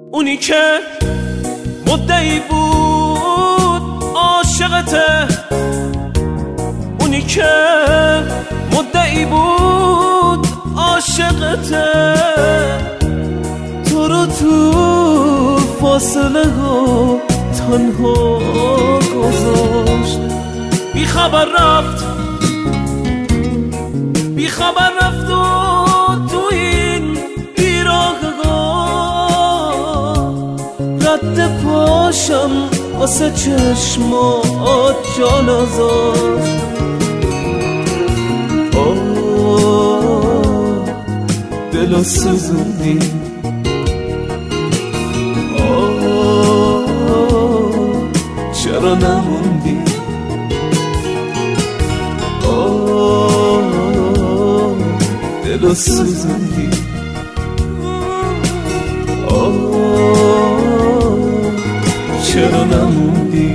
اونی که مدعی بود عاشقته، اونی که مدعی بود عاشقته، تو رو تو فاصله ها تنها گذاشت. بی خبر رفت، بی خبر رفت و تو این بیراهگاه رد پاشم واسه چشمات جا نذاشت. دلو سوزوندی، چرا نموندی؟ دلو سوزوندی، چرا نموندی؟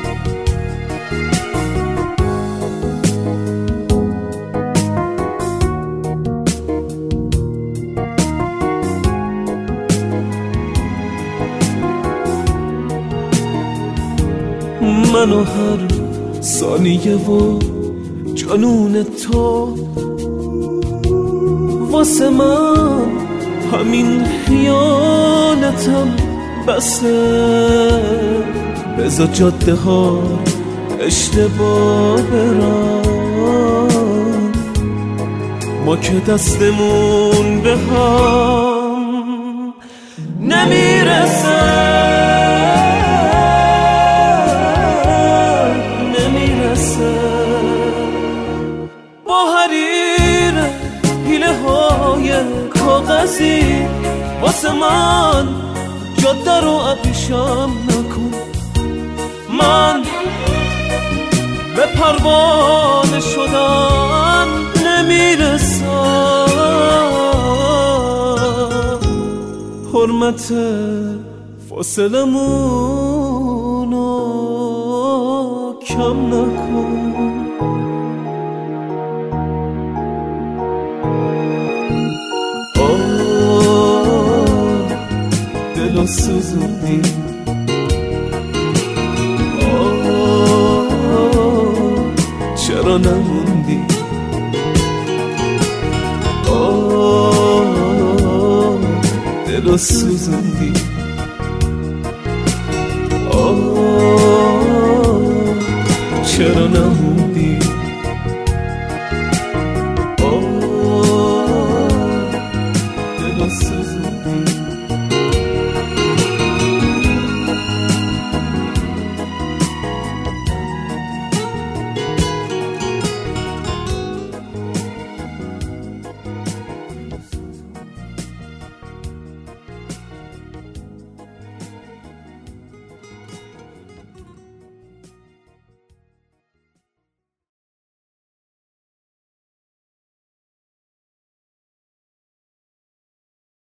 منو هر ثانیه و جنون تو واسه من همین خیانتم بسه. بذار جاده ها اشتباه برن، ما که دستمون به هم نمیرسه. با حریر حیله های کاغذی واسه من جاده رو ابریشم نکن. من به پروانه شدن نمیرسم. حرمت فاصلمونو کم نکن. دلو سوزوندی، چرا نموندی؟ دلو سوزوندی،